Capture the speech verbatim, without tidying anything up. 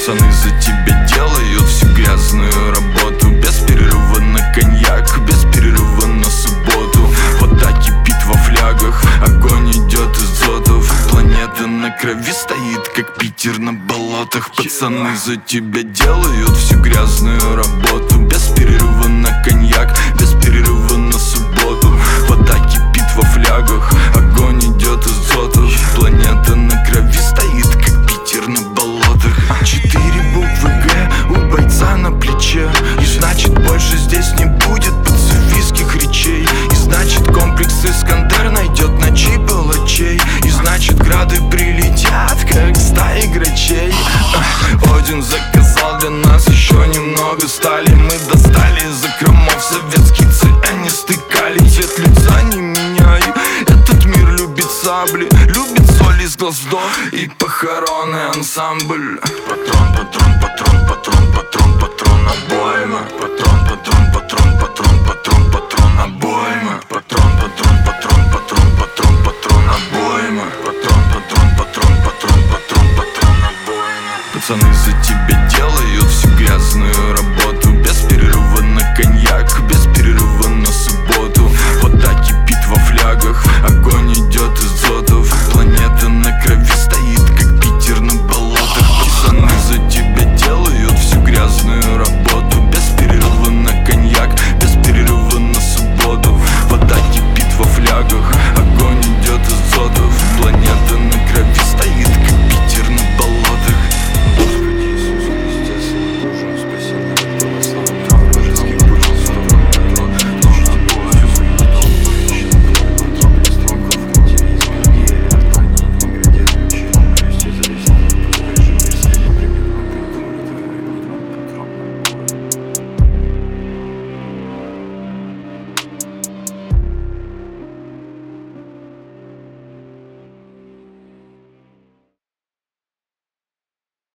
Пацаны за тебя делают всю грязную работу. Без перерыва на коньяк, без перерыва на субботу. Вода кипит во флягах, огонь идет из дзотов. Планета на крови стоит, как Питер на болотах. Пацаны за тебя делают всю грязную работу. Без перерыва на коньяк, без перерыва на субботу. Вода кипит во флягах, огонь идет из дзотов. Планета на крови стоит, как Питер на болотах. Четыре буквы Г у бойца на плече. И значит больше здесь не будет пацифистских речей. И значит комплекс Искандер найдет ночи палачей. И значит грады прилетят, как стаи грачей. Один заказал для нас еще немного стали. Мы достали из закромов советские цианисты калий. Цвет лица не меняй, этот мир любит сабли, любит соль из глаз вдох и похоронный ансамбль. Патрон, патрон, патрон, патрон, патрон, патрон, обойма. Патрон, патрон, патрон, патрон, патрон, патрон, обойма. Патрон.